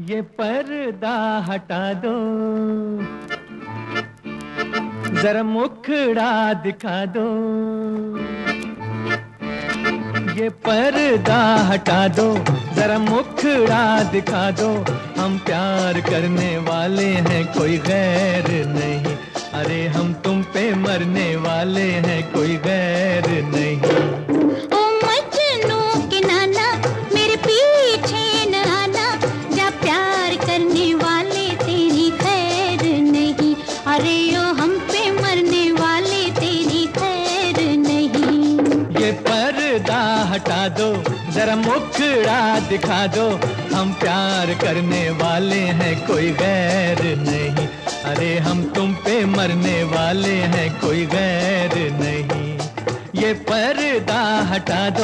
ये पर्दा हटा दो, जरा मुखड़ा दिखा दो। ये पर्दा हटा दो, जरा मुखड़ा दिखा दो। हम प्यार करने वाले हैं, कोई गैर नहीं। अरे हम तुम पे मरने वाले हैं, कोई गैर नहीं। ओ मजनू के नाना, मेरे पीछे न आना। जा प्यार करने वाले तेरी खैर नहीं। अरे ओ हम पे मरने वाले तेरी खैर नहीं। ये पर्दा हटा दो, जरा मुखड़ा दिखा दो। हम प्यार करने वाले हैं, कोई गैर नहीं। अरे हम तुम पे मरने वाले हैं, कोई गैर नहीं। ये पर्दा हटा दो।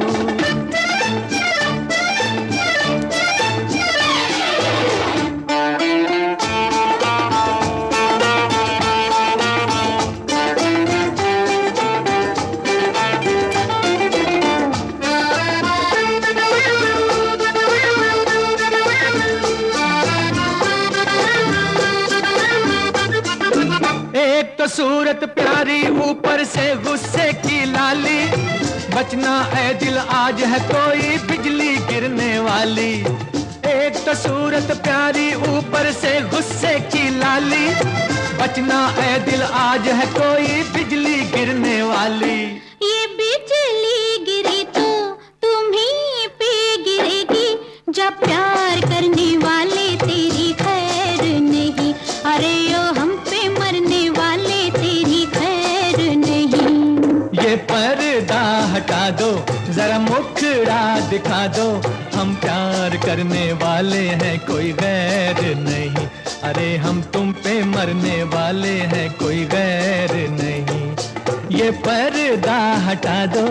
एक तो सूरत प्यारी, ऊपर से गुस्से की लाली। बचना है दिल, आज है कोई बिजली गिरने वाली। एक तो सूरत प्यारी, ऊपर से गुस्से की लाली। बचना है दिल, आज है कोई बिजली गिरने वाली। ये बिजली गिरी तो तुम्हीं पे गिरेगी। जब प्यार करने वाले तेरी खैर नहीं। अरे ओ हम पे मरने वाले तेरी खैर नहीं। ये पर्दा हटा दो, जरा मुखड़ा दिखा दो। हम प्यार करने वाले हैं, कोई गैर नहीं। अरे हम तुम पे मरने वाले हैं, कोई गैर नहीं। ये पर्दा हटा दो।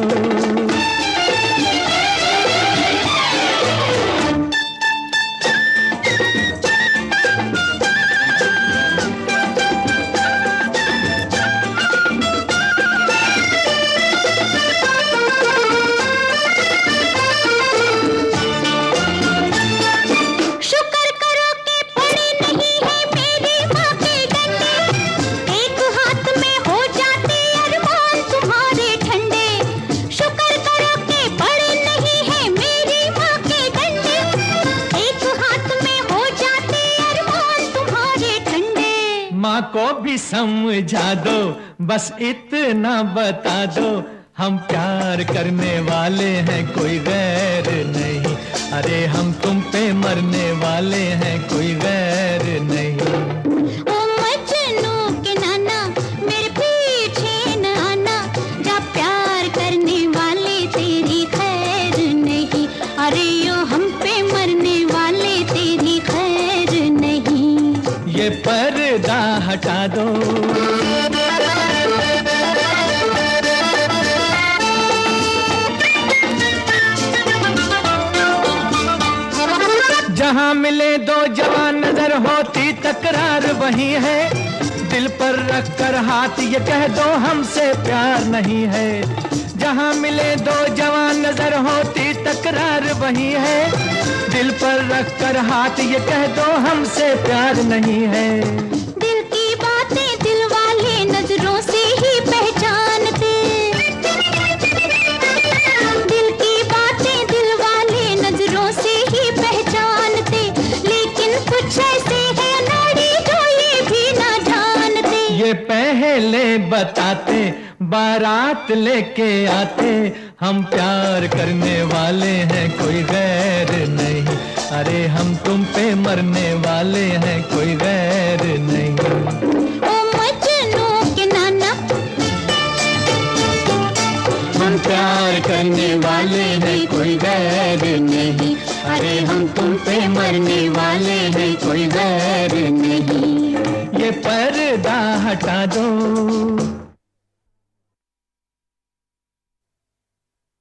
माँ को भी समझा दो, बस इतना बता दो। हम प्यार करने वाले हैं, कोई गैर नहीं। अरे हम तुम पे मरने वाले हैं, कोई गैर नहीं। ओ मजनू के नाना, मेरे पीछे न आना। जा प्यार करने वाले तेरी खैर नहीं। अरे ओ हम पे मरने वाले तेरी खैर नहीं। ये पर्दा हटा दो। जहां मिले दो जवान, नजर होती तकरार वही है। दिल पर रख कर हाथ ये कह दो, हमसे प्यार नहीं है। जहां मिले दो जवान, नजर होती तकरार वही है। दिल पर रख कर हाथ ये कह दो, हमसे प्यार नहीं है। दिल की बातें दिल वाले नजरों से ही पहचानते। दिल की बातें दिल वाले नजरों से ही पहचानते। लेकिन कुछ ऐसे है नाड़ी जो ये भी ना जानते। ये पहले बताते, बारात लेके आते। हम प्यार करने वाले हैं, कोई गैर नहीं। अरे हम तुम पे मरने वाले हैं, कोई गैर नहीं। ओ मजनू के नाना, हम प्यार करने वाले हैं, कोई गैर नहीं। अरे हम तुम पे मरने वाले हैं, कोई गैर नहीं। ये पर्दा हटा दो।